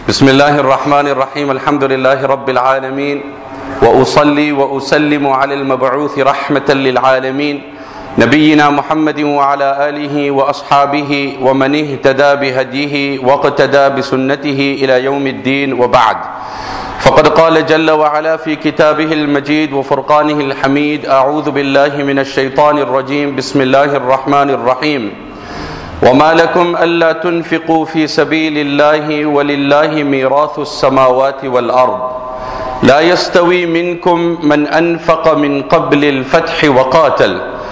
بسم الله الرحمن الرحيم الحمد لله رب العالمين وأصلي وأسلم على المبعوث رحمة للعالمين نبينا محمد وعلى آله وأصحابه ومن اهتدى بهديه واقتدى بسنته إلى يوم الدين وبعد فقد قال جل وعلا في كتابه المجيد وفرقانه الحميد أعوذ بالله من الشيطان الرجيم بسم الله الرحمن الرحيم وما لكم ألا تنفقوا في سبيل الله ولله ميراث السماوات والأرض لا يستوي منكم من أنفق من قبل الفتح وقاتل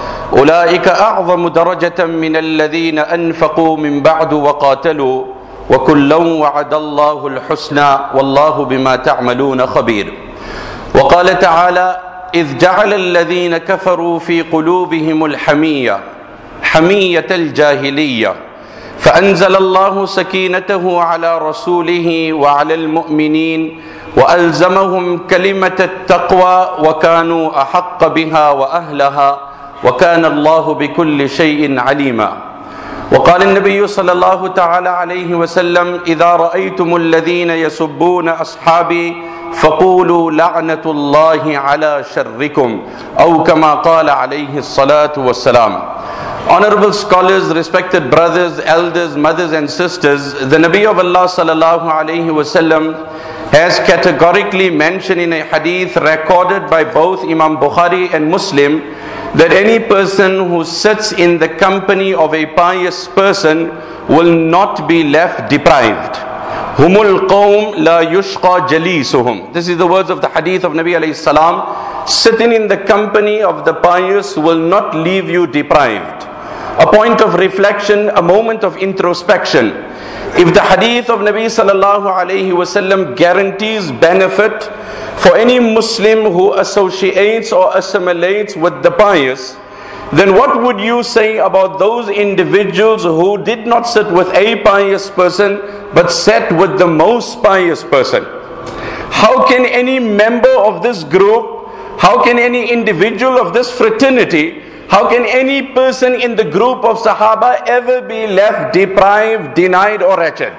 أولئك أعظم درجة من الذين أنفقوا من بعد وقاتلوا وكلا وعد الله الحسنى والله بما تعملون خبير. وقال تعالى إذ جعل الذين كفروا في قلوبهم الحمية حمية الجاهلية فأنزل الله سكينته على رسوله وعلى المؤمنين وألزمهم كلمة التقوى وكانوا أحق بها وأهلها وكان الله بكل شيء عليما. وقال النبي صلى الله تعالى عليه وسلم إذا رأيتم الذين يسبون أصحابي فقولوا لعنة الله على شركم أو كما قال عليه الصلاة والسلام. Honorable scholars, respected brothers, elders, mothers and sisters, the Nabi of Allah sallallahu alayhi wasallam has categorically mentioned in a hadith recorded by both Imam Bukhari and Muslim that any person who sits in the company of a pious person will not be left deprived. Humul qawm la yushqa jalisuhum. This is the words of the hadith of Nabi alayhi salam. Sitting in the company of the pious will not leave you deprived. A point of reflection, a moment of introspection. If the hadith of Nabi sallallahu alayhi wasallam guarantees benefit for any Muslim who associates or assimilates with the pious, then what would you say about those individuals who did not sit with a pious person but sat with the most pious person? How can any member of this group, how can any individual of this fraternity, how can any person in the group of Sahaba ever be left deprived, denied or wretched?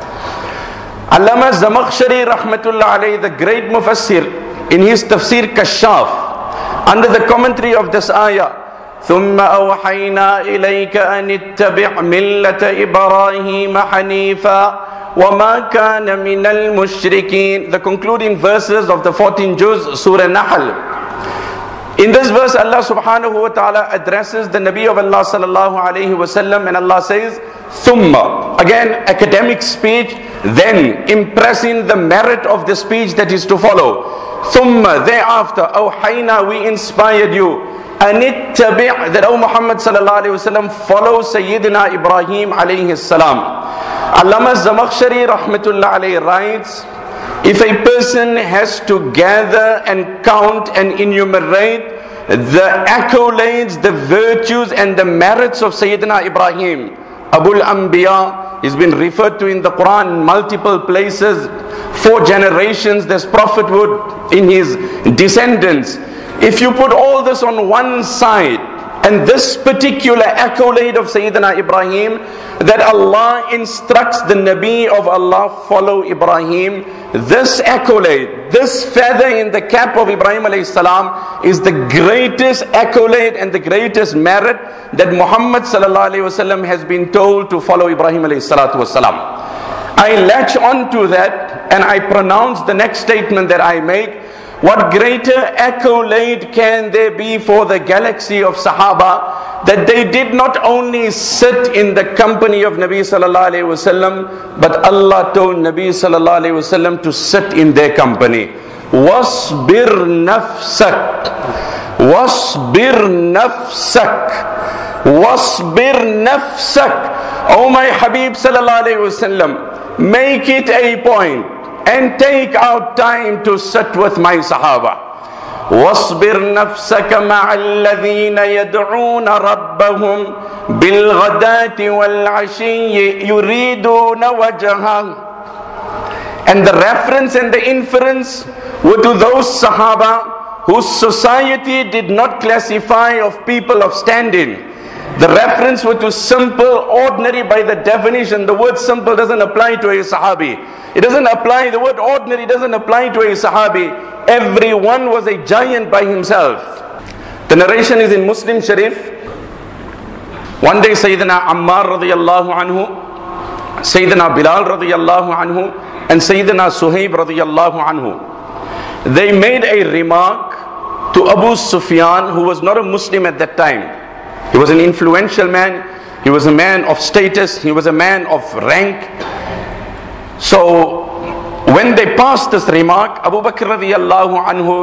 Allama Zamakhshari rahmatullah alayhi, the great mufassir, in his tafsir Kashaf, under the commentary of this ayah, ثُمَّ أَوْحَيْنَا إِلَيْكَ أَنِ اتَّبِعْ مِلَّةَ إِبْرَاهِيمَ حَنِيفًا وَمَا كَانَ مِنَ الْمُشْرِكِينَ. The concluding verses of the 14 juz, Surah Nahl. In this verse, Allah subhanahu wa ta'ala addresses the Nabi of Allah sallallahu alayhi wa sallam, and Allah says, Thumma. Again, academic speech, then impressing the merit of the speech that is to follow. Thumma, thereafter, awhayna, we inspired you. Anittabi', that O Muhammad sallallahu alayhi wa sallam, follow Sayyidina Ibrahim alayhi salam. Allama Zamakhshari rahmatullah alayhi writes, if a person has to gather and count and enumerate the accolades, the virtues and the merits of Sayyidina Ibrahim, Abul Anbiya, is been referred to in the Quran in multiple places. 4 generations there's prophethood in his descendants. If you put all this on one side, and this particular accolade of Sayyidina Ibrahim, that Allah instructs the Nabi of Allah, follow Ibrahim, this accolade, this feather in the cap of Ibrahim alayhi salam is the greatest accolade and the greatest merit that Muhammad sallallahu alayhi wasallam has been told to follow Ibrahim alayhi salatu wasalam. I latch on to that and I pronounce the next statement that I make. What greater accolade can there be for the galaxy of Sahaba that they did not only sit in the company of Nabi sallallahu alayhi wasallam, but Allah told Nabi sallallahu alayhi wasallam to sit in their company. Wasbir nafsak, wasbir nafsak, wasbir nafsak. Oh my Habib sallallahu alayhi wasallam, make it a point and take out time to sit with my Sahaba. واصبر نفسك مع الذين يدعون ربهم بالغداة والعشي يريدون وجهه. And the reference and the inference were to those Sahaba whose society did not classify of people of standing. The reference were to simple, ordinary by the definition. The word simple doesn't apply to a sahabi. It doesn't apply, the word ordinary doesn't apply to a sahabi. Everyone was a giant by himself. The narration is in Muslim Sharif. One day Sayyidina Ammar radiyallahu anhu, Sayyidina Bilal radiyallahu anhu, and Sayyidina Suhaib radiyallahu anhu, they made a remark to Abu Sufyan, who was not a Muslim at that time. He was an influential man, he was a man of status, he was a man of rank. So when they passed this remark, Abu Bakr radiyallahu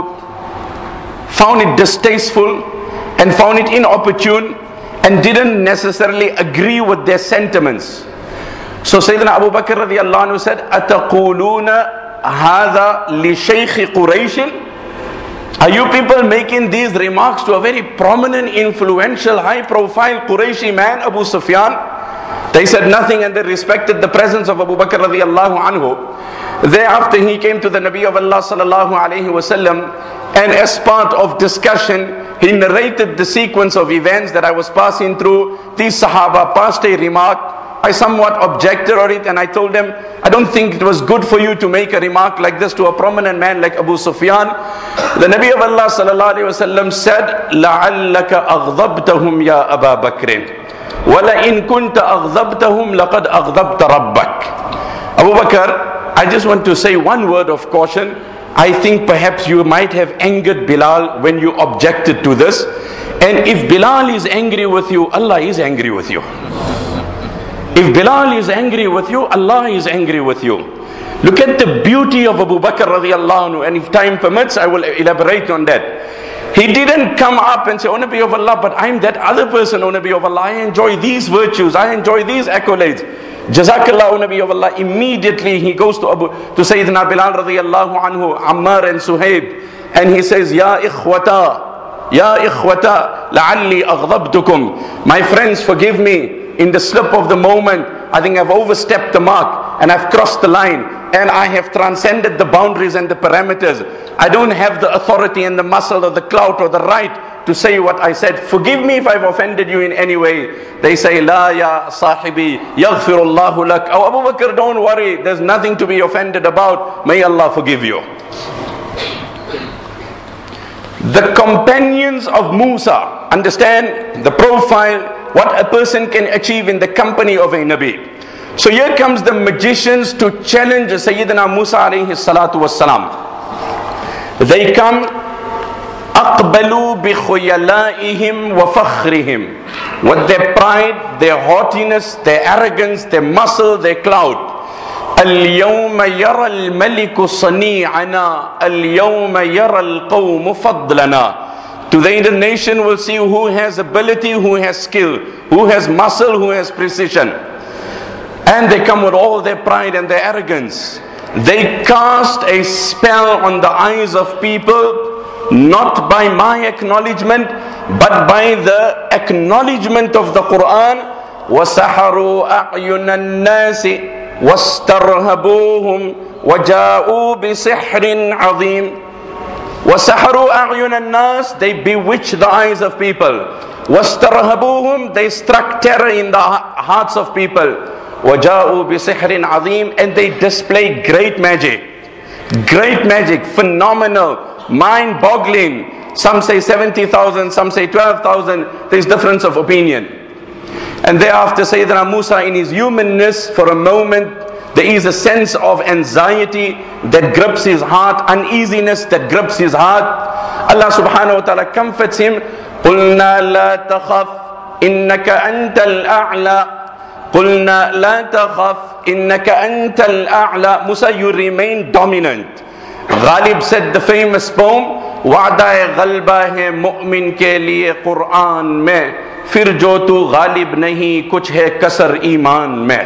anhu found it distasteful and found it inopportune and didn't necessarily agree with their sentiments. So Sayyidina Abu Bakr radiyallahu anhu said, أَتَقُولُونَ هَذَا لِشَيْخِ قُرَيْشٍ? Are you people making these remarks to a very prominent, influential, high-profile Qurayshi man, Abu Sufyan? They said nothing and they respected the presence of Abu Bakr radiyallahu anhu. Thereafter he came to the Nabi of Allah sallallahu alayhi wasallam, and as part of discussion, he narrated the sequence of events that I was passing through. These Sahaba passed a remark. I somewhat objected on it and I told them, I don't think it was good for you to make a remark like this to a prominent man like Abu Sufyan. The Nabi of Allah sallallahu alayhi wasallam said, لَعَلَّكَ أَغْضَبْتَهُمْ يَا أَبَا بَكْرٍ وَلَئِن كُنْتَ أَغْضَبْتَهُمْ لَقَدْ أَغْضَبْتَ رَبَّكَ. Abu Bakr, I just want to say one word of caution. I think perhaps you might have angered Bilal when you objected to this. And if Bilal is angry with you, Allah is angry with you. If Bilal is angry with you, Allah is angry with you. Look at the beauty of Abu Bakr radiyallahu anhu, and if time permits, I will elaborate on that. He didn't come up and say, O Nabi of Allah, but I'm that other person, O Nabi of Allah. I enjoy these virtues, I enjoy these accolades. Jazakallah, O Nabi of Allah. Immediately he goes to Sayyidina Bilal radiyallahu anhu, Ammar and Suhaib, and he says, Ya ikhwata, la'alli aghdabtukum. My friends, forgive me. In the slip of the moment, I think I've overstepped the mark and I've crossed the line and I have transcended the boundaries and the parameters. I don't have the authority and the muscle or the clout or the right to say what I said. Forgive me if I've offended you in any way. They say, La ya sahibi, yaghfirullahu lak. Oh, Abu Bakr, don't worry. There's nothing to be offended about. May Allah forgive you. The companions of Musa, understand the profile, what a person can achieve in the company of a Nabi. So here comes the magicians to challenge Sayyidina Musa alayhi salatu wassalam. They come, أَقْبَلُوا بِخُيَلَائِهِمْ وَفَخْرِهِمْ, with their pride, their haughtiness, their arrogance, their muscle, their clout. اليوم يرى الملك صنيعنا اليوم يرى القوم فضلنا. Today the nation will see who has ability, who has skill, who has muscle, who has precision. And they come with all their pride and their arrogance. They cast a spell on the eyes of people, not by my acknowledgement, but by the acknowledgement of the Quran. وَسَحَرُوا أَعْيُنَ النَّاسِ وَاسْتَرْهَبُوهُمْ وَجَاءُوا بِسِحْرٍ عَظِيمٍ. وَسَحَرُوا أَعْيُنَ النَّاسِ, they bewitched the eyes of people. وَاسْتَرْهَبُوهُمْ, they struck terror in the hearts of people. وَجَاءُوا بِسِحْرٍ عَظِيمٍ, and they displayed great magic. Great magic, phenomenal, mind-boggling. Some say 70,000, some say 12,000. There's difference of opinion. And thereafter Sayyidina Musa, in his humanness, for a moment there is a sense of anxiety that grips his heart, uneasiness that grips his heart. Allah subhanahu wa ta'ala comforts him. قُلْنَا لَا تَخَفْ إِنَّكَ أَنْتَ الْأَعْلَى. قُلْنَا لَا تَخَفْ إِنَّكَ أَنْتَ الْأَعْلَى. Musa, you remain dominant. Ghalib said the famous poem, وعدہ غلبہ ہے مؤمن کے لیے قرآن میں, پھر جو تو غالب نہیں کچھ ہے کسر ایمان میں.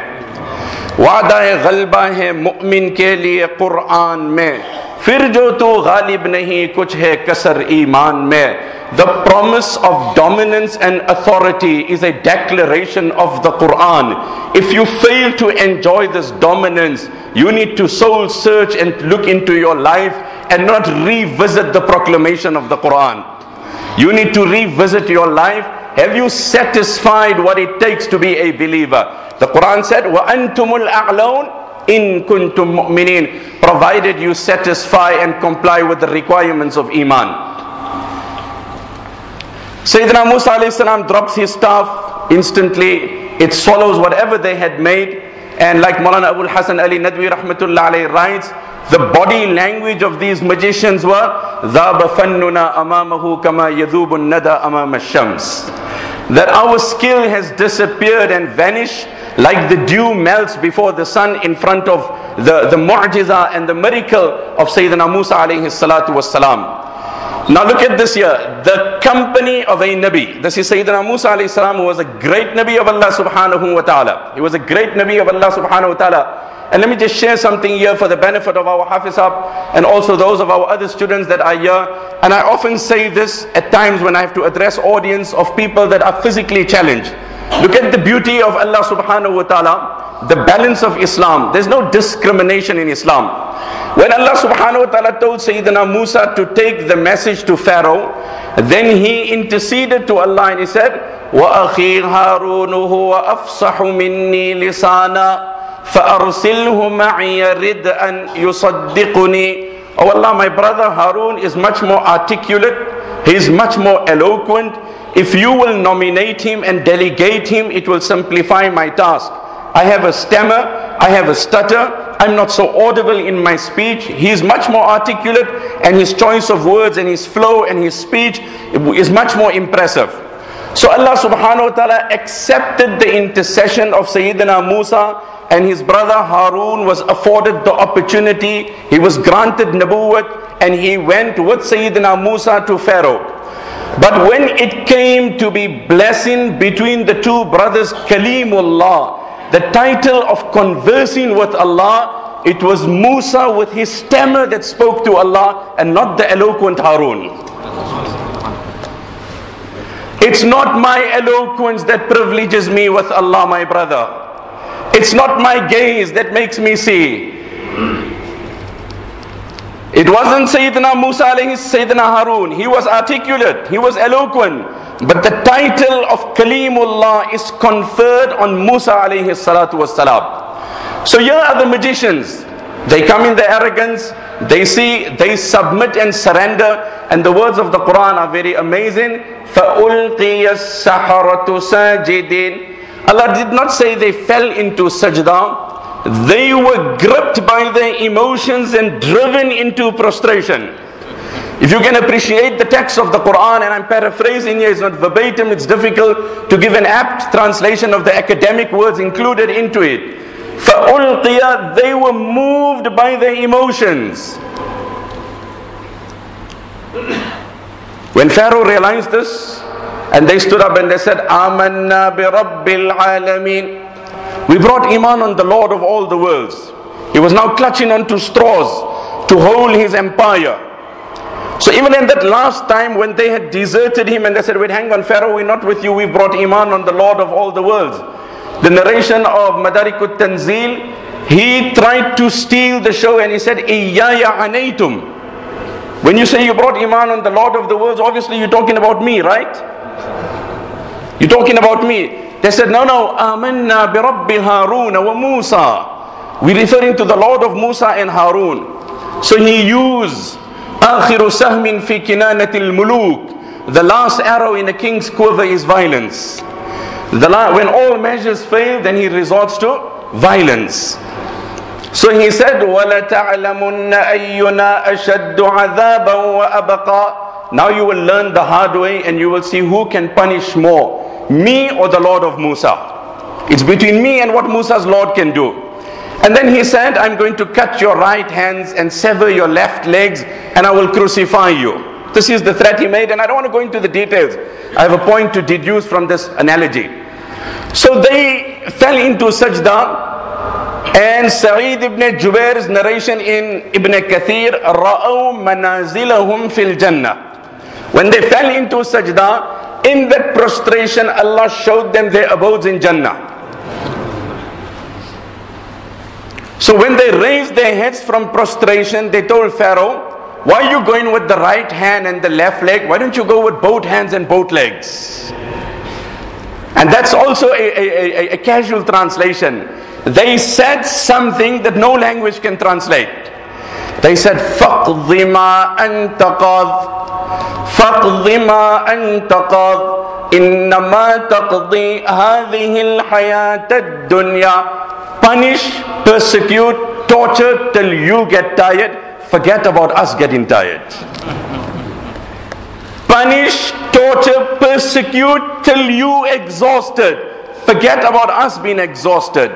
وعدہ غلبہ ہے مؤمن کے لیے قرآن میں, پھر جو تو غالب نہیں کچھ ہے کسر ایمان میں. The promise of dominance and authority is a declaration of the Quran. If you fail to enjoy this dominance, you need to soul search and look into your life and not revisit the proclamation of the Quran. You need to revisit your life Have you satisfied what it takes to be a believer? The Quran said, وَأَنْتُمُ الْأَعْلَوْنَ إِن كُنْتُم مُؤْمِنِينَ, provided you satisfy and comply with the requirements of Iman. Sayyidina Musa alayhi salam drops his staff, instantly it swallows whatever they had made. And like Maulana Abul Hasan Ali Nadwi rahmatullah alayhi writes, the body language of these magicians were ذَابَ فَنُّنَا أَمَامَهُ كَمَا يَذُوبُ النَّدَى أَمَامَ الشَّمْسِ, that our skill has disappeared and vanished like the dew melts before the sun in front of the mu'jiza and the miracle of Sayyidina Musa alayhi salatu wassalam. Now look at this here, the company of a Nabi. This is Sayyidina Musa alayhi salam, who was a great Nabi of Allah subhanahu wa ta'ala. He was a great Nabi of Allah subhanahu wa ta'ala. And let me just share something here for the benefit of our Hafizab and also those of our other students that are here. And I often say this at times when I have to address audience of people that are physically challenged. Look at the beauty of Allah subhanahu wa ta'ala, the balance of Islam. There's no discrimination in Islam. When Allah subhanahu wa ta'ala told Sayyidina Musa to take the message to Pharaoh, then he interceded to Allah and he said, وَأَخِي هَارُونُ هُوَ أَفْصَحُ مِنِّي لِسَانًا فَأَرْسِلْهُ مَعِيَ رِدْ أَنْ يُصَدِّقُنِي. Oh Allah, my brother Harun is much more articulate, he is much more eloquent. If you will nominate him and delegate him, it will simplify my task. I have a stammer, I have a stutter, I'm not so audible in my speech. He is much more articulate, and his choice of words and his flow and his speech is much more impressive. So Allah subhanahu wa ta'ala accepted the intercession of Sayyidina Musa, and his brother Harun was afforded the opportunity. He was granted Nabuwwat, and he went with Sayyidina Musa to Pharaoh. But when it came to be blessing between the two brothers, Kalimullah, the title of conversing with Allah, it was Musa with his stammer that spoke to Allah and not the eloquent Harun. It's not my eloquence that privileges me with Allah, my brother. It's not my gaze that makes me see. It wasn't Sayyidina Musa alayhi Sayyidina Harun. He was articulate, he was eloquent, but the title of Kalimullah is conferred on Musa alayhi salatu wassalam. So here are the magicians. They come in their arrogance, they see, they submit and surrender, and the words of the Quran are very amazing. فَأُلْقِيَ السَّحَرَةُ سَاجِدِينَ. Allah did not say they fell into sajda. They were gripped by their emotions and driven into prostration. If you can appreciate the text of the Quran, and I'm paraphrasing here, it's not verbatim, it's difficult to give an apt translation of the academic words included into it. فَأُلْقِيَ, they were moved by their emotions. When Pharaoh realized this, and they stood up and they said, آمَنَّا بِرَبِّ الْعَالَمِينَ. We brought Iman on the Lord of all the worlds. He was now clutching onto straws to hold his empire. So even in that last time when they had deserted him and they said, wait, hang on Pharaoh, we're not with you, we brought Iman on the Lord of all the worlds. The narration of Madarikut Tanzil, he tried to steal the show and he said, Iyaya anaytum. When you say you brought Iman on the Lord of the worlds, obviously you're talking about me, right? You're talking about me. They said, no, Amanna bi Rabbi Harun wa Musa. We're referring to the Lord of Musa and Harun. So he used Akhiru sahmin fi kinanatil muluk. The last arrow in a king's quiver is violence. When all measures fail, then he resorts to violence. So he said, وَلَتَعْلَمُنَّ أَيُّنَا أَشَدُّ عَذَابًا وَأَبَقَى. Now you will learn the hard way and you will see who can punish more, me or the Lord of Musa. It's between me and what Musa's Lord can do. And then he said, I'm going to cut your right hands and sever your left legs and I will crucify you. This is the threat he made, and I don't want to go into the details. I have a point to deduce from this analogy. So they fell into sajda, and Sa'id ibn Jubair's narration in Ibn Kathir, رَأَوْا مَنَازِلَهُمْ فِي الْجَنَّةِ. When they fell into sajda, in that prostration Allah showed them their abodes in Jannah. So when they raised their heads from prostration, they told Pharaoh, why are you going with the right hand and the left leg? Why don't you go with both hands and both legs? And that's also a casual translation. They said something that no language can translate. They said, فَقْضِ مَا أَنْتَ قَاضٍ فَقْضِ مَا أَنْتَ قَاضٍ إِنَّمَا تَقْضِي هَذِهِ الْحَيَاةَ الدُّنْيَا. Punish, persecute, torture till you get tired. Forget about us getting tired. Punish, torture, persecute till you exhausted. Forget about us being exhausted.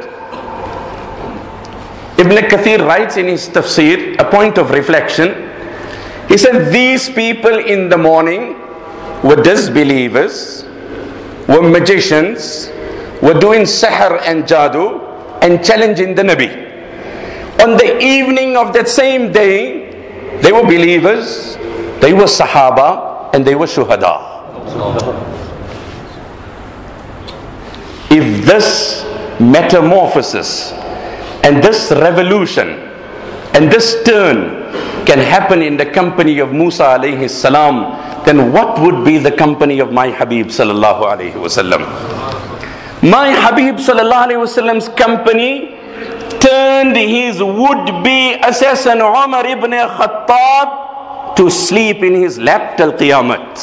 Ibn Kathir writes in his tafsir, a point of reflection. He said, these people in the morning were disbelievers, were magicians, were doing sihr and jadoo and challenging the Nabi. On the evening of that same day, they were believers, they were Sahaba, and they were shuhada. If this metamorphosis and this revolution and this turn can happen in the company of Musa alayhi salam, then what would be the company of my Habib sallallahu alayhi wasallam? My Habib sallallahu alayhi wasallam's company turned his would-be assassin Umar ibn Khattab to sleep in his lap till Qiyamat.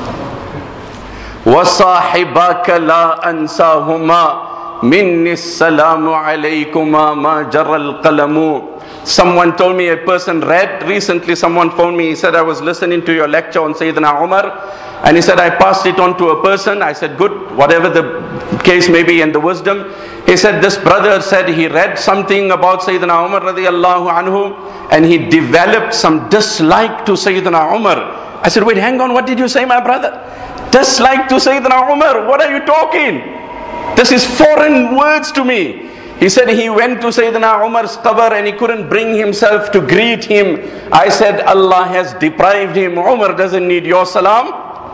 وَصَاحِبَاكَ لَا أَنْسَاهُمَا مِنِّي السَّلَامُ عَلَيْكُمَا مَا جَرَى الْقَلَمُ. Someone told me, a person read recently, someone phoned me, he said, I was listening to your lecture on Sayyidina Umar, and he said, I passed it on to a person. I said, good, whatever the case may be and the wisdom. He said, this brother said he read something about Sayyidina Umar radiyallahu anhu, and he developed some dislike to Sayyidina Umar. I said, wait, hang on, what did you say, my brother? Dislike to Sayyidina Umar? What are you talking? This is foreign words to me. He said he went to Sayyidina Umar's qabr and he couldn't bring himself to greet him. I said, Allah has deprived him. Umar doesn't need your salam.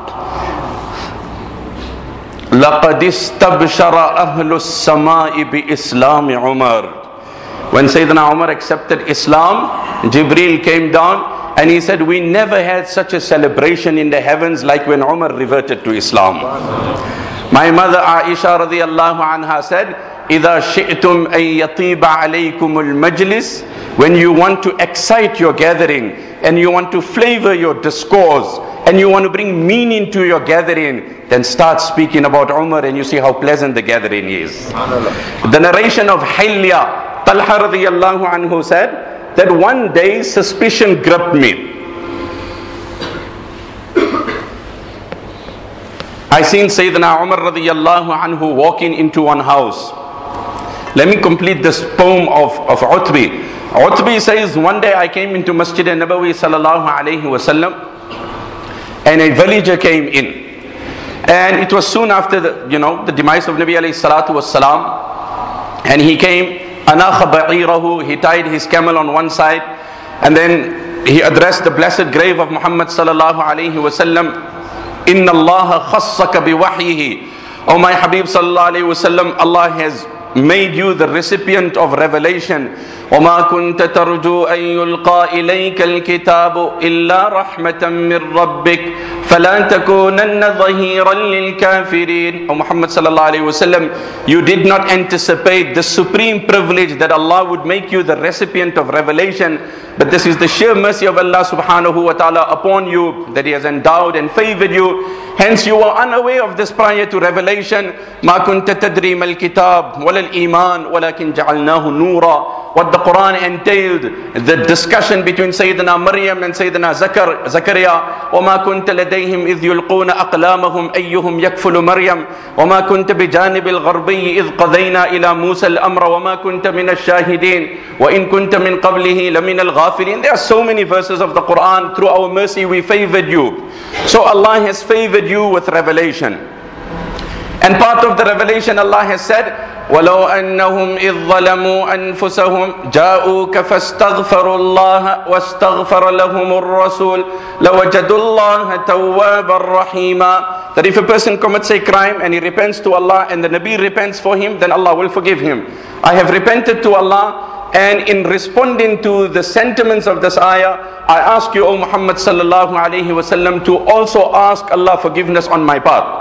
لَقَدْ اسْتَبْشَرَ أَهْلُ السَّمَاءِ بِإِسْلَامِ عُمَرٍ. When Sayyidina Umar accepted Islam, Jibreel came down and he said, we never had such a celebration in the heavens like when Umar reverted to Islam. My mother Aisha radiyallahu anha said, إِذَا شِئْتُمْ أَن يَطِيبَ عَلَيْكُمُ الْمَجْلِسِ. When you want to excite your gathering and you want to flavor your discourse and you want to bring meaning to your gathering, then start speaking about Umar and you see how pleasant the gathering is. The narration of Hilya, Talha radiyallahu anhu said that one day suspicion gripped me. I seen Sayyidina Umar radiyallahu anhu walking into one house. Let me complete this poem of Utbi. Utbi says, one day I came into Masjid al-Nabawi sallallahu alayhi wasallam, and a villager came in. And it was soon after the demise of Nabi alayhi salatu was salam. And he came, anakha ba'irahu, he tied his camel on one side, and then he addressed the blessed grave of Muhammad sallallahu alayhi wasallam. Inna Allah khassaka biwahyihi. Oh my Habib sallallahu alayhi wasallam, Allah has made you the recipient of revelation. وَمَا كُنْتَ تَرْجُو أَن يُلْقَى إِلَيْكَ الْكِتَابُ إِلَّا رَحْمَةً مِّن رَبِّكَ فَلَا تَكُونَنَّ ظَهِيرًا لِلْكَافِرِينَ. O Muhammad sallallahu alayhi wasallam, you did not anticipate the supreme privilege that Allah would make you the recipient of revelation, but this is the sheer mercy of Allah subhanahu wa ta'ala upon you, that He has endowed and favored you. Hence you were unaware of this prior to revelation. مَا كُنْتَ تَدْرِي مَا الْكِتَابُ وَلَا الْإِيمَانُ وَلَكِنْ جَعَلْنَاهُ نُورًا. What the Quran entailed, the discussion between Sayyidina Maryam and Sayyidina Zakaria. وَمَا كُنْتَ لَدَيْهِمْ إِذْ يُلْقُونَ أَقْلَامَهُمْ أَيُّهُمْ يَكْفُلُ مَرْيَمْ وَمَا كُنْتَ بِجَانِبِ الْغَرْبِيِّ إِذْ قَضَيْنَا إِلَى مُوسَى الْأَمْرَ وَمَا كُنْتَ مِنَ الشَّاهِدِينَ وَإِن كُنْتَ مِنْ قَبْلِهِ لَمِنَ الْغَافِلِينَ. There are so many verses of the Quran. Through our mercy we favored you. So Allah has favored you with revelation. And part of the revelation, Allah has said, وَلَوْ أَنَّهُمْ إِذْ ظَلَمُوا أَنفُسَهُمْ جَاءُوكَ فَاسْتَغْفَرُوا اللَّهَ وَاسْتَغْفَرَ لَهُمُ الرَّسُولُ لَوَجَدُوا اللَّهَ تَوَّابًا رَحِيمًا. That if a person commits a crime and he repents to Allah and the Nabi repents for him, then Allah will forgive him. I have repented to Allah, and in responding to the sentiments of this ayah, I ask you, O Muhammad sallallahu alayhi wasallam, to also ask Allah forgiveness on my part.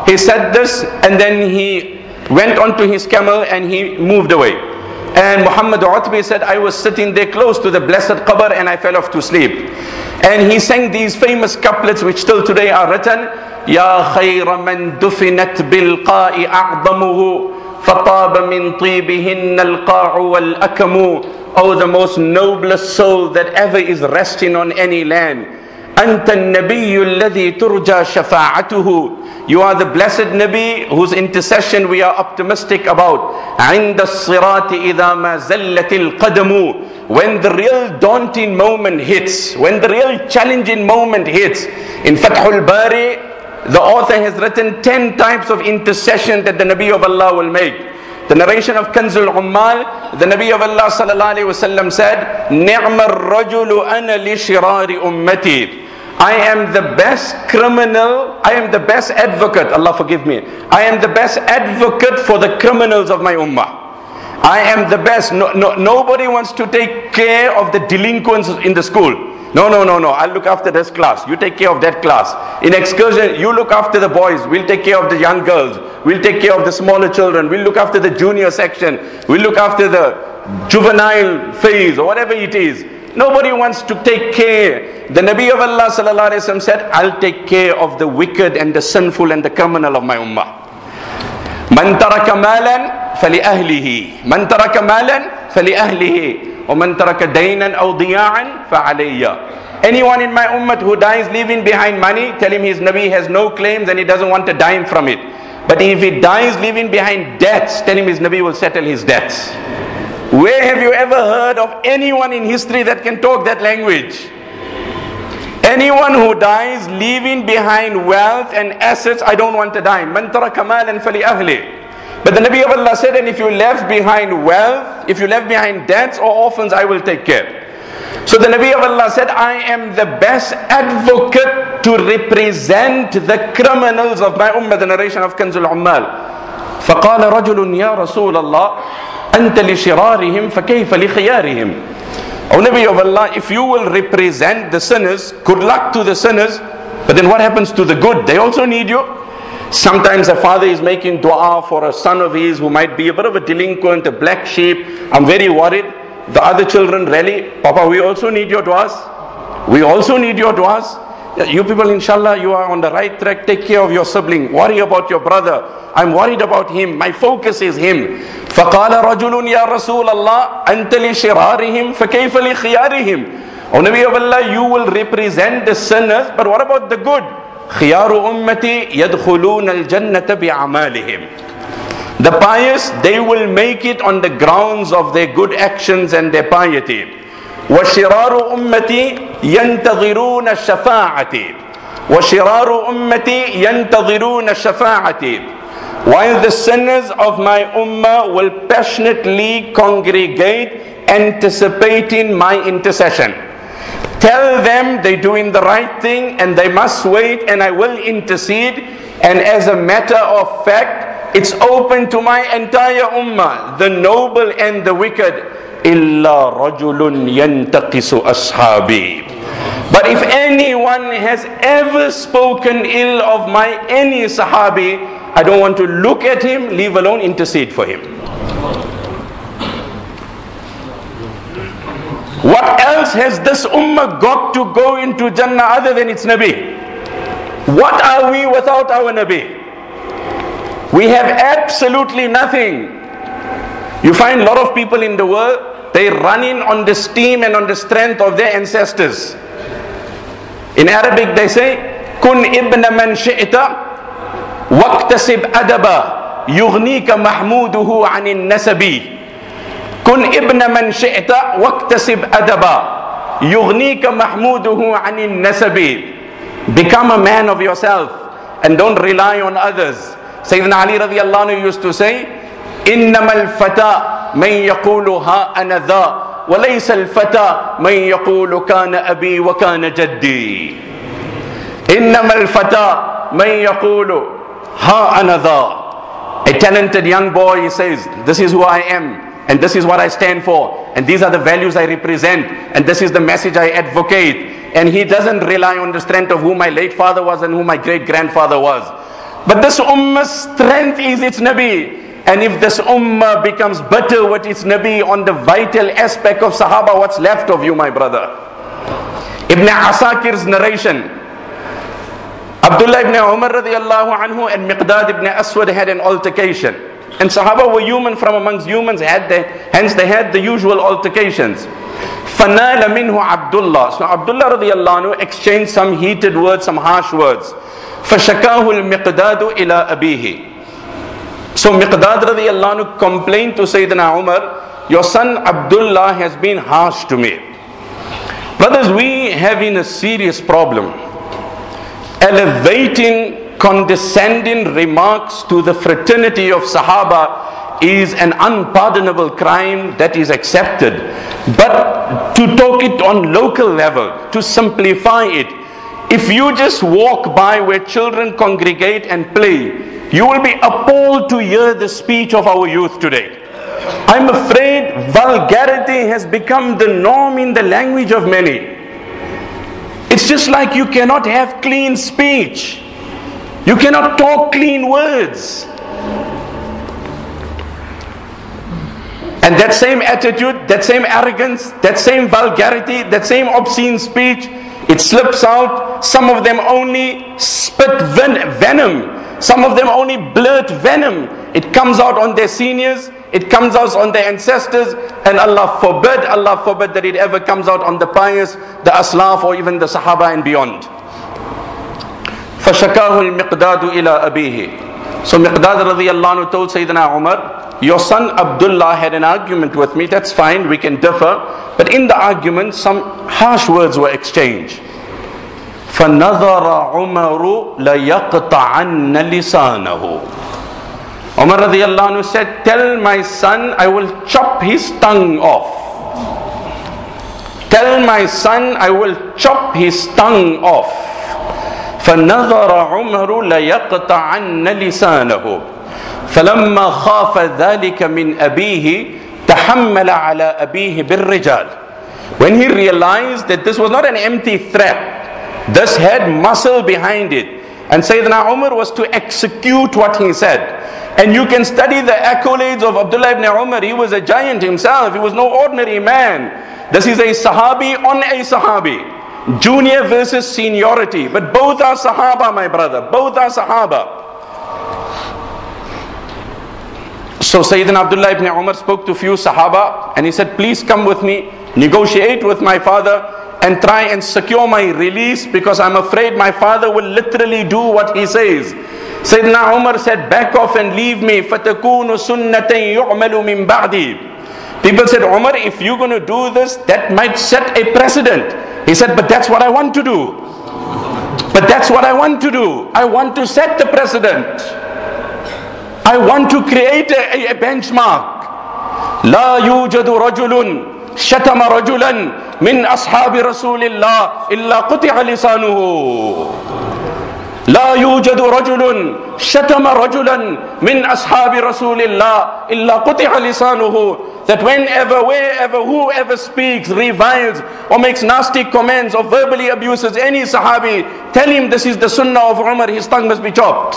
He said this and then he went onto his camel and he moved away. And Muhammad Utbi said, I was sitting there close to the blessed qabr and I fell off to sleep. And he sang these famous couplets which still today are written. Ya khayra man dufinat bilqa'i a'damuhu فَطَابَ مِنْ طِيبِهِنَّ الْقَاعُ وَالْأَكَمُ. Oh, the most noblest soul that ever is resting on any land. أَنْتَ النَّبِيُّ الَّذِي تُرْجَى شَفَاعَتُهُ. You are the blessed Nabi whose intercession we are optimistic about. عِنْدَ الصِّرَاطِ إِذَا مَا زَلَّتِ الْقَدَمُ. When the real daunting moment hits, when the real challenging moment hits. In Fathul Bari, the author has written 10 types of intercession that the Nabi of Allah will make. The narration of Kanzul Ummal, the Nabi of Allah sallallahu alaihi wasallam said, "Ni'mar rajulu ana li shirari ummati." I am the best criminal, I am the best advocate, Allah forgive me. I am the best advocate for the criminals of my ummah. I am the best. Nobody wants to take care of the delinquents in the school. No. I'll look after this class. You take care of that class. In excursion, you look after the boys. We'll take care of the young girls. We'll take care of the smaller children. We'll look after the junior section. We'll look after the juvenile phase or whatever it is. Nobody wants to take care. The Nabi of Allah sallallahu alaihi wasallam said, I'll take care of the wicked and the sinful and the criminal of my ummah. Man taraka malan fali ahlihi. Man taraka malan fali ahlihi. وَمَنْ تَرَكَ دَيْنًا أَوْ ضِيَاعًا فَعَلَيَّ. Anyone in my ummah who dies leaving behind money, tell him his Nabi has no claims and he doesn't want a dime from it. But if he dies leaving behind debts, tell him his Nabi will settle his debts. Where have you ever heard of anyone in history that can talk that language? Anyone who dies leaving behind wealth and assets, I don't want a dime. مَنْ تَرَكَ مَالًا فَلِأَهْلِهِ. But the Nabi of Allah said, and if you left behind wealth, if you left behind debts or orphans, I will take care. So the Nabi of Allah said, I am the best advocate to represent the criminals of my ummah. The narration of Kanzul Ummal. فَقَالَ رَجُلٌ يَا رَسُولَ اللَّهِ أَنْتَ لِشِرَارِهِمْ فَكَيْفَ لِخِيَارِهِمْ. O Nabi of Allah, if you will represent the sinners, good luck to the sinners. But then what happens to the good? They also need you. Sometimes a father is making dua for a son of his who might be a bit of a delinquent, a black sheep. I'm very worried. The other children rally, Papa, we also need your duas. We also need your duas. You people, inshallah, you are on the right track. Take care of your sibling. Worry about your brother. I'm worried about him. My focus is him. فَقَالَ رَجُلٌ يَا رَسُولَ اللَّهِ أَنْتَ لِشِرَارِهِمْ فَكَيْفَ لِخِيَارِهِمْ. O Nabi of Allah, you will represent the sinners, but what about the good? خِيَارُ أُمَّتِي يَدْخُلُونَ الْجَنَّةَ بِأَعْمَالِهِمْ. The pious, they will make it on the grounds of their good actions and their piety. وَشِرَارُ أُمَّتِي يَنْتَظِرُونَ الشَّفَاعَةِ. وَشِرَارُ أُمَّتِي يَنْتَظِرُونَ الشَّفَاعَةِ. While the sinners of my ummah will passionately congregate, anticipating my intercession. Tell them they're doing the right thing and they must wait and I will intercede. And as a matter of fact, it's open to my entire ummah, the noble and the wicked. إِلَّا رَجُلٌ يَنْتَقِسُ أَصْحَابِي. But if anyone has ever spoken ill of my any sahabi, I don't want to look at him, leave alone intercede for him. What else has this ummah got to go into Jannah other than its Nabi? What are we without our Nabi? We have absolutely nothing. You find a lot of people in the world, they're running on the steam and on the strength of their ancestors. In Arabic they say, Kun ibn man shi'ta waqtasib adaba yughnika mahmuduhu anin nasabi. Kun ibn man shi'ta waqtasib adaba yughnika mahmuduhu anin nasabi. Become a man of yourself and don't rely on others. Sayyidina Ali radiallahu anhu used to say, إِنَّمَا الْفَتَى مَنْ يَقُولُ هَا أَنَا ذَا وَلَيْسَ الْفَتَى مَنْ يَقُولُ كَانَ أَبِي وَكَانَ جَدِّي. إِنَّمَا الْفَتَى مَنْ يَقُولُ هَا أَنَا ذَا. A talented young boy, he says, this is who I am. And this is what I stand for. And these are the values I represent. And this is the message I advocate. And he doesn't rely on the strength of who my late father was and who my great grandfather was. But this ummah's strength is its Nabi. And if this ummah becomes bitter with its Nabi on the vital aspect of Sahaba, what's left of you, my brother? Ibn Asakir's narration, Abdullah ibn Umar radiallahu anhu and Miqdad ibn Aswad had an altercation. And Sahaba were human from amongst humans, hence they had the usual altercations. فَنَالَ مِنْهُ Abdullah. So Abdullah radiallahu anhu exchanged some heated words, some harsh words. فَشَكَاهُ الْمِقْدَادُ إِلَىٰ أَبِيهِ. So Miqdad radiallahu anhu complained to Sayyidina Umar, your son Abdullah has been harsh to me. Brothers, we having a serious problem. Elevating, condescending remarks to the fraternity of Sahaba is an unpardonable crime that is accepted. But to talk it on local level, to simplify it, if you just walk by where children congregate and play, you will be appalled to hear the speech of our youth today. I'm afraid vulgarity has become the norm in the language of many. It's just like you cannot have clean speech. You cannot talk clean words. And that same attitude, that same arrogance, that same vulgarity, that same obscene speech, it slips out. Some of them only spit venom. Some of them only blurt venom. It comes out on their seniors, it comes out on their ancestors, and Allah forbid that it ever comes out on the pious, the aslaf, or even the Sahaba and beyond. فَشَكَاهُ الْمِقْدَادُ إِلَىٰ أَبِيهِ. So Miqdad radiallahu anhu told Sayyidina Umar, your son Abdullah had an argument with me, that's fine, we can differ, but in the argument some harsh words were exchanged. فَنَظَرَ عُمَرُ لَيَقْطَعَنَّ لِسَانَهُ. Umar radiallahu anhu said, tell my son I will chop his tongue off. Tell my son I will chop his tongue off. فَنَظَرَ عُمَرُ لَيَقْطَعَنَّ لِسَانَهُ. فَلَمَّا خَافَ ذَلِكَ مِنْ أَبِيهِ تَحَمَّلَ عَلَى أَبِيهِ بِالرِّجَالِ. When he realized that this was not an empty threat, this had muscle behind it, and Sayyidina Umar was to execute what he said. And you can study the accolades of Abdullah ibn Umar. He was a giant himself. He was no ordinary man. This is a Sahabi on a Sahabi. Junior versus seniority. But both are Sahaba, my brother. Both are Sahaba. So Sayyidina Abdullah ibn Umar spoke to few Sahaba and he said, please come with me, negotiate with my father and try and secure my release, because I'm afraid my father will literally do what he says. Sayyidina Umar said, back off and leave me. فَتَكُونُ سُنَّةً يُعْمَلُ مِنْ بَعْدِي. People said, Umar, if you're going to do this, that might set a precedent. He said, but that's what I want to do. But that's what I want to do. I want to set the precedent. I want to create a benchmark. لا يوجد رجل شتم رجلا من أصحاب رسول الله إلا قطع لسانه. لا يوجد رجل شتم رجلا من أصحاب رسول الله إلا قطع لسانه. That whenever, wherever, whoever speaks, reviles or makes nasty comments or verbally abuses any Sahabi, tell him this is the sunnah of Umar, his tongue must be chopped.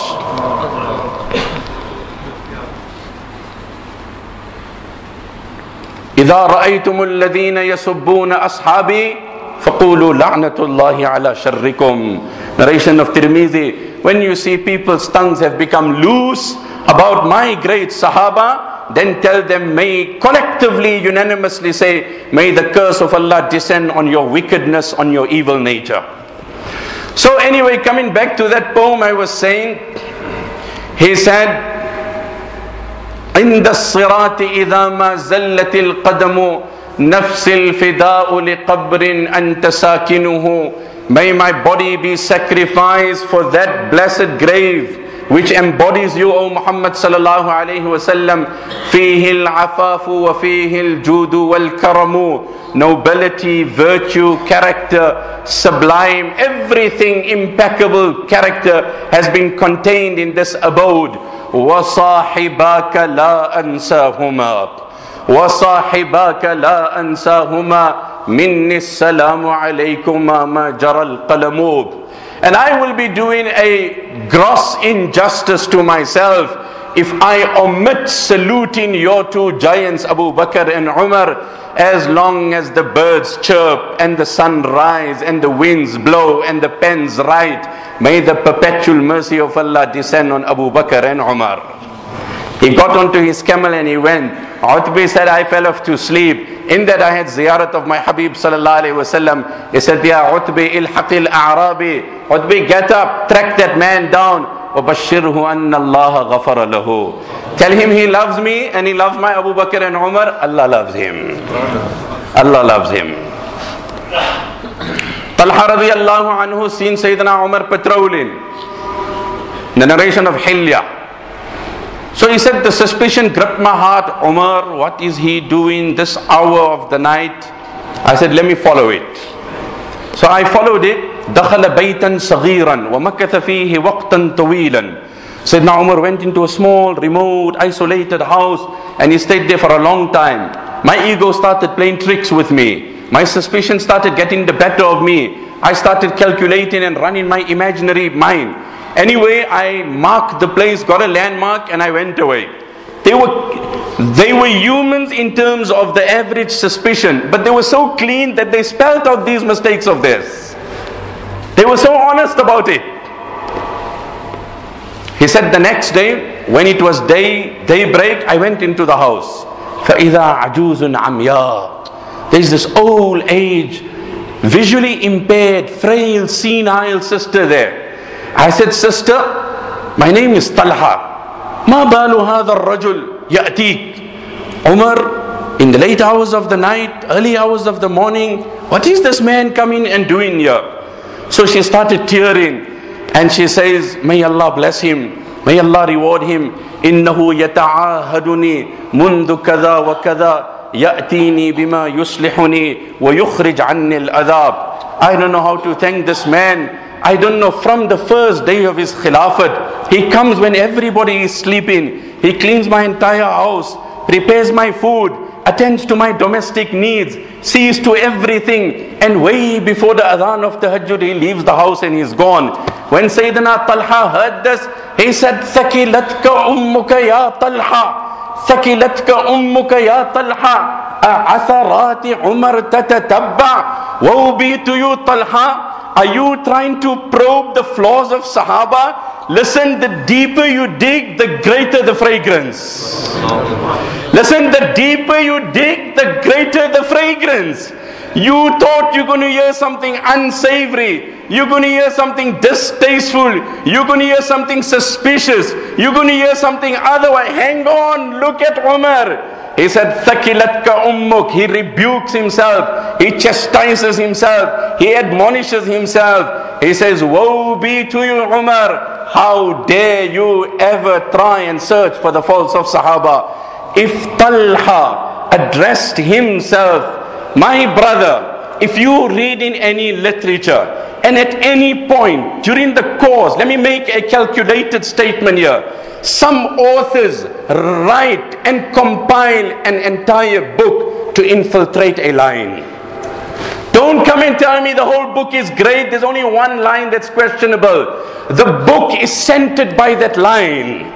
إذا رأيتم الذين يسبون أصحابي فقولوا لعنة الله على شركم. Narration of Tirmidhi. When you see people's tongues have become loose about my great Sahaba, then tell them, may collectively, unanimously say, may the curse of Allah descend on your wickedness, on your evil nature. So anyway, coming back to that poem I was saying, he said, عند الصراط إذا ما زلت القدم نفس الفداء لقبر أنت ساكنه. May my body be sacrificed for that blessed grave which embodies you, O Muhammad sallallahu alayhi wa sallam. فيه العفاف وفيه الجود والكرم. Nobility, virtue, character, sublime, everything impeccable character has been contained in this abode. وَصَاحِبَاكَ لَا أَنْسَاهُمَا وَصَاحِبَاكَ لَا أَنْسَاهُمَا مِنِّي السَّلَامُ عَلَيْكُمَا مَا جَرَى الْقَلَمُ. and I will be doing a gross injustice to myself if I omit saluting your two giants, Abu Bakr and Umar, as long as the birds chirp and the sun rise and the winds blow and the pens write. May the perpetual mercy of Allah descend on Abu Bakr and Umar. He got onto his camel and he went. Utbi said, I fell off to sleep. In that I had ziyarat of my Habib sallallahu alayhi wasallam. He said, Ya Utbi, ilhaqil a'rabi. Utbi, get up, track that man down. وَبَشِّرْهُ أَنَّ اللَّهَ غَفَرَ لَهُ. Tell him he loves me and he loves my Abu Bakr and Umar. Allah loves him. Allah loves him. Talha radiyallahu anhu seen Sayyidina Umar patrolling. The narration of Hilya. So he said, the suspicion gripped my heart. Umar, what is he doing this hour of the night? I said, let me follow it. So I followed it. دخل بيتا صغيرا ومكث فيه وقتا طويلا. Sayyidina Umar went into a small, remote, isolated house and he stayed there for a long time. My ego started playing tricks with me. My suspicion started getting the better of me. I started calculating and running my imaginary mind. Anyway, I marked the place, got a landmark, and I went away. They were humans in terms of the average suspicion, but they were so clean that they spelled out these mistakes of theirs. They were so honest about it. He said the next day, when it was daybreak, I went into the house. فَإِذَا عَجُوزٌ عَمْيَاءٌ. There's this old age, visually impaired, frail, senile sister there. I said, sister, my name is Talha. مَا بَالُ هَذَا الرَّجُلْ يَأْتِيكَ. Umar, in the late hours of the night, early hours of the morning, what is this man coming and doing here? So she started tearing and she says, may Allah bless him, may Allah reward him. إِنَّهُ يَتَعَاهَدُنِي مُنْذُ كَذَا وَكَذَا يَأْتِينِي بِمَا يُصْلِحُنِي وَيُخْرِجْ عَنِّي الْأَذَابِ. I don't know how to thank this man. I don't know, from the first day of his khilafat, he comes when everybody is sleeping. He cleans my entire house, prepares my food, attends to my domestic needs, sees to everything, and way before the adhan of tahajjud he leaves the house and he's gone. When Sayyidina Talha heard this, he said, ثَكِلَتْكَ أُمُّكَ يَا طَلْحَ ثَكِلَتْكَ أُمُّكَ يَا طَلْحَ أَعَثَرَاتِ عُمَرْ تَتَتَبَّعْ. Woe be to you, Talha. Are you trying to probe the flaws of Sahaba? Listen, the deeper you dig, the greater the fragrance. Listen, the deeper you dig, the greater the fragrance. You thought you're going to hear something unsavory. You're going to hear something distasteful. You're going to hear something suspicious. You're going to hear something otherwise. Hang on, look at Umar. He said, ثَكِلَتْكَ أُمُّكَ. He rebukes himself. He chastises himself. He admonishes himself. He says, woe be to you, Umar. How dare you ever try and search for the faults of Sahaba? If Talha addressed himself, my brother, if you read in any literature, and at any point during the course, let me make a calculated statement here. Some authors write and compile an entire book to infiltrate a line. Don't come and tell me the whole book is great. There's only one line that's questionable. The book is scented by that line.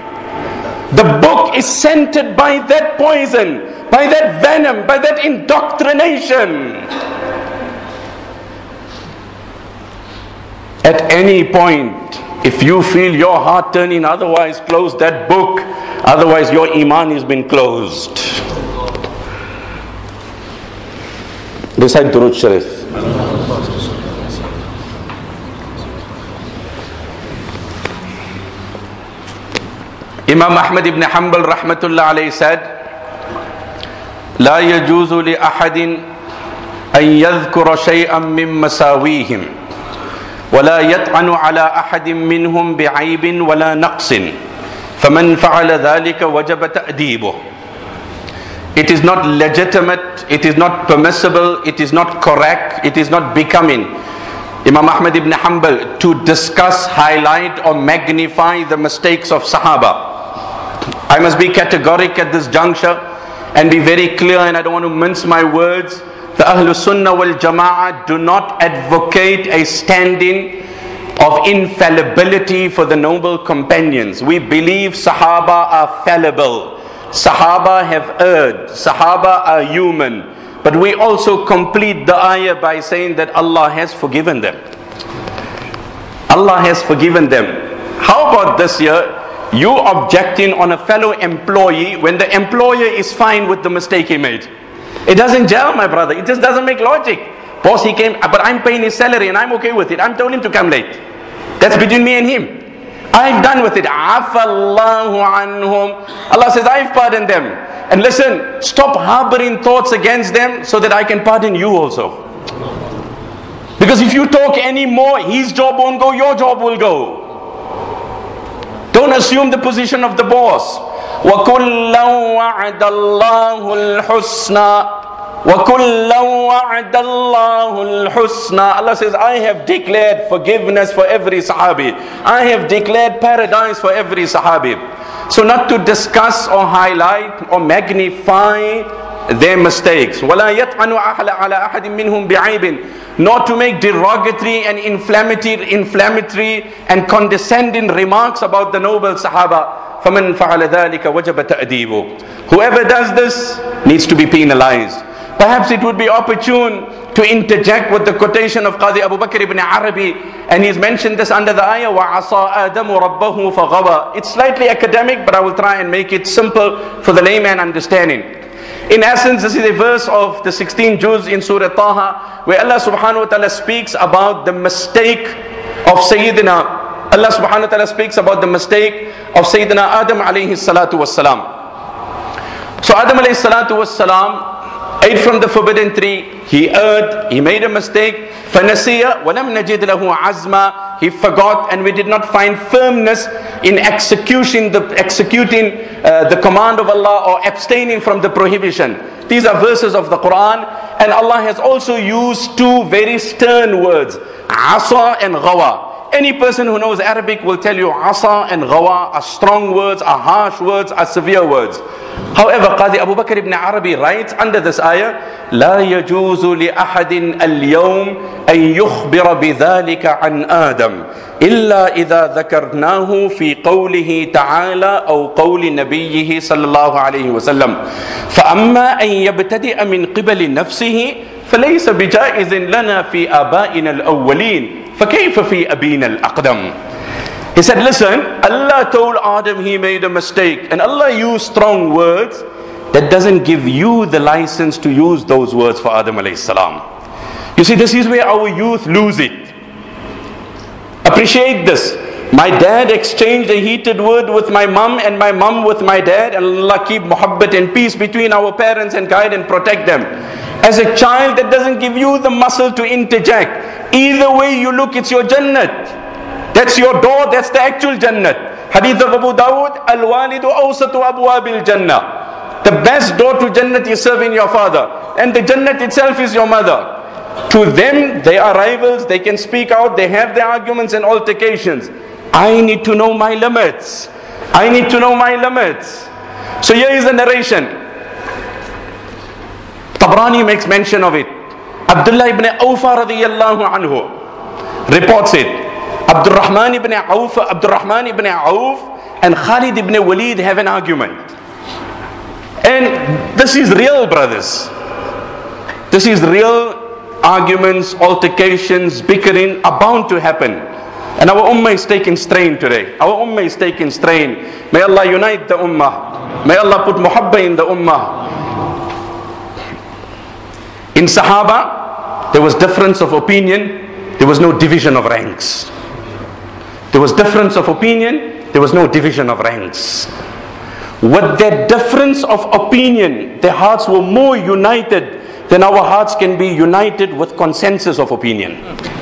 The book is scented by that poison, by that venom, by that indoctrination. At any point, if you feel your heart turning otherwise, close that book. Otherwise your iman has been closed. Recite Durood Sharif. Imam Ahmad ibn Hanbal rahmatullah alayhi said, لا يجوز لأحد أن يذكر شيئا من مساويهم ولا يطعن على أحد منهم بعيب ولا نقص فمن فعل ذلك وجب تأديبه. It is not legitimate, it is not permissible, it is not correct, it is not becoming Imam Ahmad ibn Hanbal to discuss, highlight or magnify the mistakes of Sahaba. I must be categoric at this juncture and be very clear, and I don't want to mince my words. The Ahlus Sunnah wal Jama'ah do not advocate a standing of infallibility for the noble companions. We believe Sahaba are fallible. Sahaba have erred. Sahaba are human. But we also complete the ayah by saying that Allah has forgiven them. Allah has forgiven them. How about this year? You objecting on a fellow employee when the employer is fine with the mistake he made. It doesn't gel, my brother. It just doesn't make logic. Boss, he came, but I'm paying his salary and I'm okay with it. I'm telling him to come late. That's between me and him. I'm done with it. Afallahu anhum. Allah says, I've pardoned them. And listen, stop harboring thoughts against them so that I can pardon you also. Because if you talk anymore, his job won't go, your job will go. Don't assume the position of the boss. وَكُلًّا وَعَدَ اللَّهُ الْحُسْنَى وَكُلًّا وَعَدَ اللَّهُ الْحُسْنَى. Allah says, I have declared forgiveness for every Sahabi. I have declared paradise for every Sahabi. So not to discuss or highlight or magnify their mistakes. وَلَا يَطْعَنُ عَلَىٰ أَحَدٍ مِّنْهُمْ بِعَيْبٍ. Not to make derogatory and inflammatory and condescending remarks about the noble Sahaba. فَمَنْ فَعَلَ ذَلِكَ وَجَبَ تَأْدِيبُهُ. Whoever does this needs to be penalized. Perhaps it would be opportune to interject with the quotation of Qadi Abu Bakr ibn Arabi, and he's mentioned this under the ayah, وَعَصَىٰ آدَمُ رَبَّهُ فَغَوَىٰ. It's slightly academic, but I will try and make it simple for the layman understanding. In essence, this is a verse of the 16th juz in Surah Taha, where Allah subhanahu wa ta'ala speaks about the mistake of Sayyidina. Allah subhanahu wa ta'ala speaks about the mistake of Sayyidina Adam alayhi salatu wassalam. So Adam alayhi salatu wassalam ate from the forbidden tree. He erred, he made a mistake. فَنَسِيَ وَلَمْ نَجِدْ لَهُ عَزْمًا. He forgot, and we did not find firmness in executing the command of Allah or abstaining from the prohibition. These are verses of the Quran, and Allah has also used two very stern words, asa and ghawa. Any person who knows Arabic will tell you asa and ghawa are strong words, are harsh words, are severe words. However, Qadi Abu Bakr ibn Arabi writes under this ayah, لا يجوز لأحد اليوم أن يخبر بذلك عن آدم إلا إذا ذكرناه في قوله تعالى أو قول نبيه صلى الله عليه وسلم فأما أن يبتدئ من قبل نفسه فليس بجائز لنا في آبائنا الأولين فكيف في أبينا الأقدم. He said, listen, Allah told Adam he made a mistake, and Allah used strong words. That doesn't give you the license to use those words for Adam alayhi salam. You see, this is where our youth lose it. Appreciate this. My dad exchanged a heated word with my mom, and my mom with my dad, and Allah keep muhabbat and peace between our parents and guide and protect them. As a child, that doesn't give you the muscle to interject. Either way you look, it's your jannat. That's your door, that's the actual Jannat. Hadith of Abu Dawud, Al-Walidu awsatu abwabil Jannah. The best door to Jannat is serving your father. And the Jannat itself is your mother. To them, they are rivals, they can speak out, they have their arguments and altercations. I need to know my limits. I need to know my limits. So here is the narration. Tabrani makes mention of it. Abdullah ibn Awfa radiyallahu anhu reports it. Abdurrahman ibn Auf and Khalid ibn Walid have an argument. And this is real, brothers. This is real. Arguments, altercations, bickering are bound to happen. And our ummah is taking strain today. Our ummah is taking strain. May Allah unite the ummah. May Allah put muhabba in the ummah. In Sahaba, there was difference of opinion. There was no division of ranks. There was difference of opinion, there was no division of ranks. With that difference of opinion, their hearts were more united than our hearts can be united with consensus of opinion.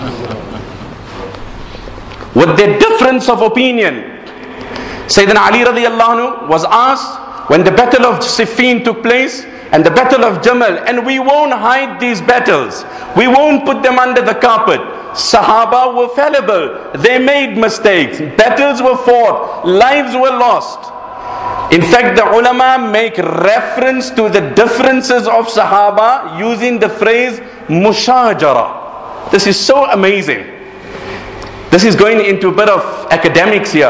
With that difference of opinion, Sayyidina Ali radiallahu anhu was asked when the battle of Siffin took place and the battle of Jamal, and we won't hide these battles, we won't put them under the carpet. Sahaba were fallible, they made mistakes, battles were fought, lives were lost. In fact, the ulama make reference to the differences of Sahaba using the phrase mushajara. This is so amazing. The This is going into a bit of academics here.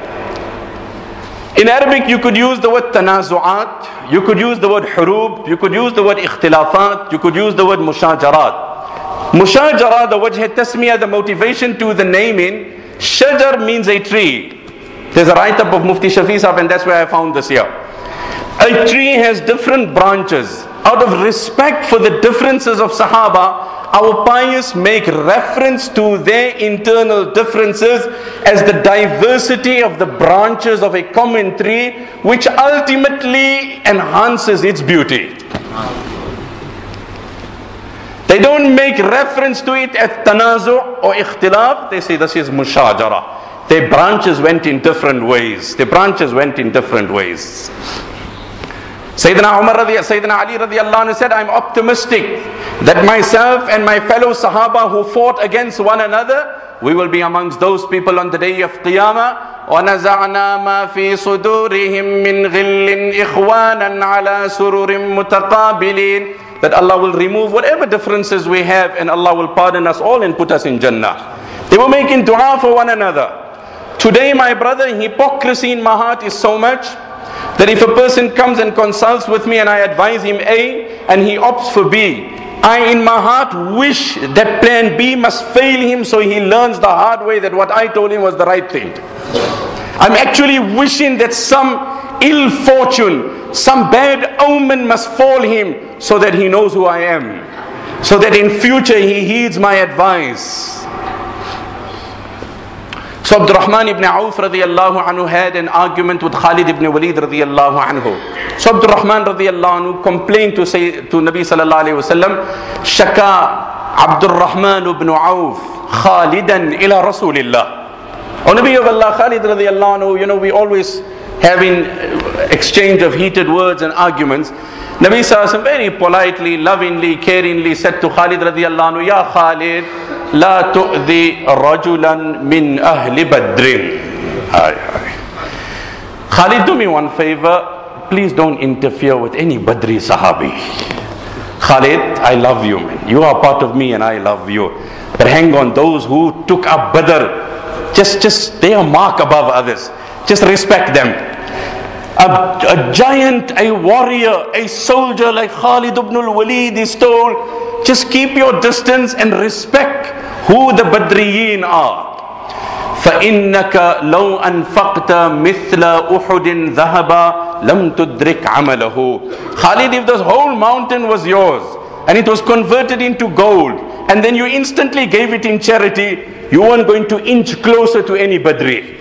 In Arabic, you could use the word tanazu'at, you could use the word hurub, you could use the word ikhtilafat, you could use the word mushajarat. Mushajara, the wajh tasmiyah, the motivation to the naming, shajar means a tree. There's a write-up of Mufti Shafi Sahab, and that's where I found this here. A tree has different branches. Out of respect for the differences of Sahaba, our pious make reference to their internal differences as the diversity of the branches of a common tree, which ultimately enhances its beauty. They don't make reference to it as tanazu' or ikhtilaf. They say this is mushajara. Their branches went in different ways. Sayyidina Ali radiallahu anhu said, I'm optimistic that myself and my fellow Sahaba who fought against one another, we will be amongst those people on the day of Qiyamah. وَنَزَعْنَا مَا فِي صُدُورِهِم مِّن غِلٍّ إِخْوَانًا عَلَى سُرُرٍ مُتَقَابِلِينَ. That Allah will remove whatever differences we have, and Allah will pardon us all and put us in Jannah. They were making dua for one another. Today, my brother, hypocrisy in my heart is so much that if a person comes and consults with me and I advise him A and he opts for B, I in my heart wish that plan B must fail him so he learns the hard way that what I told him was the right thing. I'm actually wishing that some ill fortune, some bad omen must fall him so that he knows who I am, so that in future he heeds my advice. So Abdurrahman ibn Auf radiallahu anhu had an argument with Khalid ibn Walid radiallahu anhu. So Abdurrahman radiallahu anhu complained to Nabi sallallahu alayhi wa sallam, Shaka Abdurrahman ibn Auf Khalidan ila Rasulillah. O Nabi of Allah, Khalid radiallahu anhu, we always having exchange of heated words and arguments. Nabi sallallahu alayhi wa sallam very politely, lovingly, caringly said to Khalid radiallahu anhu, Ya Khalid, لا تؤذي رجلا من أهل بدر. Khalid, do me one favor. Please don't interfere with any Badri Sahabi. Khalid, I love you, man. You are part of me and I love you. But hang on, those who took up Badr, just they are mark above others. Just respect them. A giant, a warrior, a soldier like Khalid ibn al-Walid is told, just keep your distance and respect who the Badriyin are. فَإِنَّكَ لَوْ أَنفَقْتَ مِثْلَ أُحُدٍ ذَهَبًا لَمْ تُدْرِكْ عَمَلَهُ. Khalid, if this whole mountain was yours and it was converted into gold and then you instantly gave it in charity, you weren't going to inch closer to any Badri.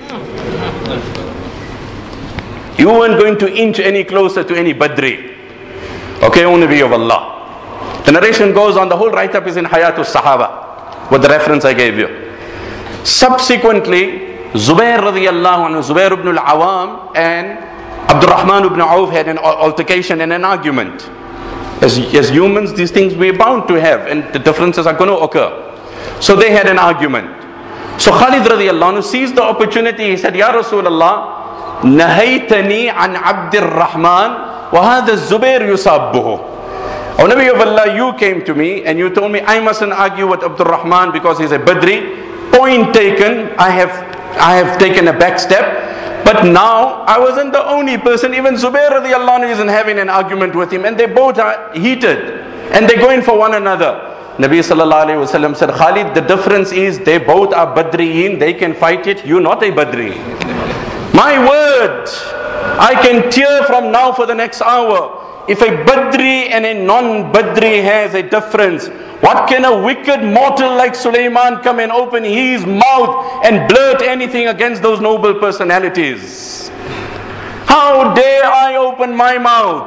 You weren't going to inch any closer to any Badri. Okay, O Nabi of Allah. The narration goes on, the whole write-up is in Hayatul Sahaba, with the reference I gave you. Subsequently, Zubair radiallahu anhu, Zubair ibn al-Awam and Abdurrahman ibn Auf had an altercation and an argument. As humans, these things we're bound to have, and the differences are going to occur. So they had an argument. So Khalid radiallahu anhu seized the opportunity. He said, Ya Rasulullah, نهيتني عن عبد الرحمن وهذا الزبير يصابه. O Nabi of Allah, you came to me and you told me I mustn't argue with Abdul Rahman because he's a Badri. Point taken, I have taken a back step. But now I wasn't the only person. Even Zubair radiallahu anhu isn't having an argument with him, and they both are heated and they're going for one another. Nabi sallallahu alayhi wa sallam said, Khalid, the difference is they both are Badriyin, they can fight it, you're not a Badri. My word, I can tear from now for the next hour. If a Badri and a non-Badri has a difference, what can a wicked mortal like Sulaiman come and open his mouth and blurt anything against those noble personalities? How dare I open my mouth?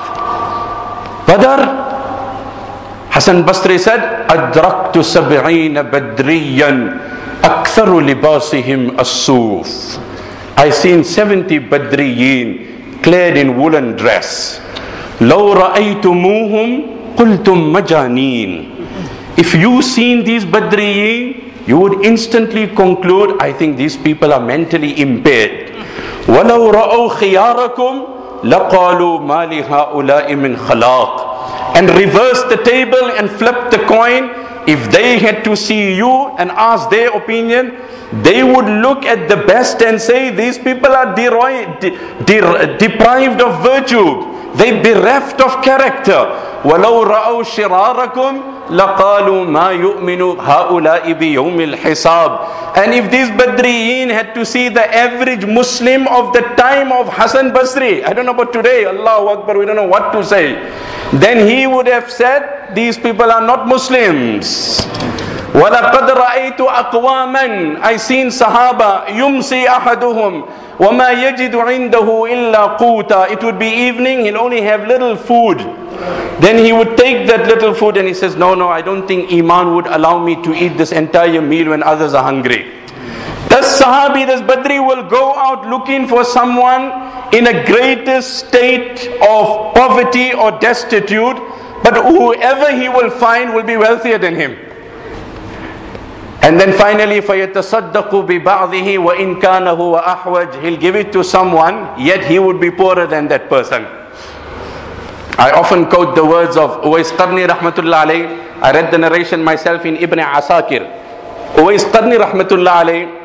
Badr, Hassan Basri said, أدركت 70 بدريا أكثر لباسهم الصوف. I seen 70 Badriyin clad in woolen dress. لو رأيتموهم قلتم مجانين. If you seen these Badriyin, you would instantly conclude, I think these people are mentally impaired. وَلَوْ رَأَوْا خِيَارَكُمْ لَقَالُوا مَا لِهَؤُلَاءِ مِنْ خَلَاقٍ. And reverse the table and flip the coin. if they had to see you and ask their opinion, they would look at the best and say, these people are deprived of virtue. They bereft of character. وَلَوْ رَأَوْا شِرَارَكُمْ لَقَالُوا مَا يُؤْمِنُ هَؤُلَاءِ بِيَوْمِ الْحِسَابِ. And if these Badriyin had to see the average Muslim of the time of Hassan Basri, I don't know about today, Allahu Akbar, we don't know what to say, then he would have said, these people are not Muslims. وَلَقَدْ رَأَيْتُ أَقْوَامًا, I seen Sahaba, يُمْسِي أَحَدُهُمْ وَمَا يَجِدُ عِنْدَهُ إِلَّا قُوتًا. It would be evening, he'll only have little food. Then he would take that little food and he says, no, I don't think Iman would allow me to eat this entire meal when others are hungry. This Sahabi, this Badri will go out looking for someone in a greater state of poverty or destitute, but whoever he will find will be wealthier than him. And then finally, فَيَتَصَدَّقُ بِبَعْضِهِ وَإِنْ كَانَ هُوَ أَحْوَجْ. He'll give it to someone, yet he would be poorer than that person. I often quote the words of Uwais Qarni rahmatullah alayh. I read the narration myself in Ibn Asakir. Uwais Qarni rahmatullah alayh